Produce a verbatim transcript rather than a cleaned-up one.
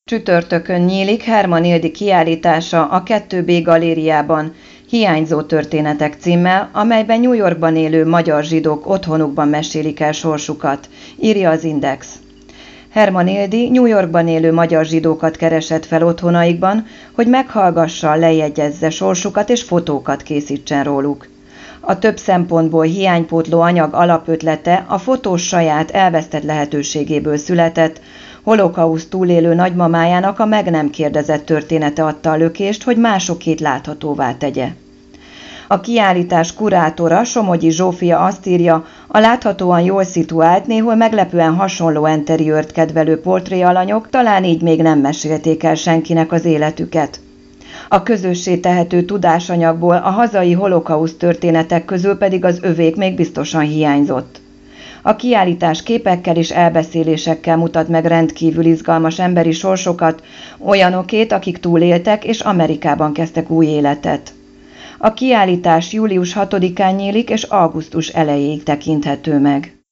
Csütörtökön nyílik Herman Ildi kiállítása a kettő bé galériában, Hiányzó történetek címmel, amelyben New Yorkban élő magyar zsidók otthonukban mesélik el sorsukat, írja az Index. Herman Ildi New Yorkban élő magyar zsidókat keresett fel otthonaikban, hogy meghallgassa, lejegyezze sorsukat és fotókat készítsen róluk. A több szempontból hiánypótló anyag alapötlete a fotós saját elvesztett lehetőségéből született, holokauszt túlélő nagymamájának a meg nem kérdezett története adta a lökést, hogy másokét láthatóvá tegye. A kiállítás kurátora, Somogyi Zsófia azt írja, a láthatóan jól szituált, néhol meglepően hasonló enteriőrt kedvelő portréalanyok talán így még nem mesélték el senkinek az életüket. A közössé tehető tudásanyagból a hazai holokauszt történetek közül pedig az övék még biztosan hiányzott. A kiállítás képekkel és elbeszélésekkel mutat meg rendkívül izgalmas emberi sorsokat, olyanokét, akik túléltek és Amerikában kezdtek új életet. A kiállítás július hatodikán nyílik és augusztus elejéig tekinthető meg.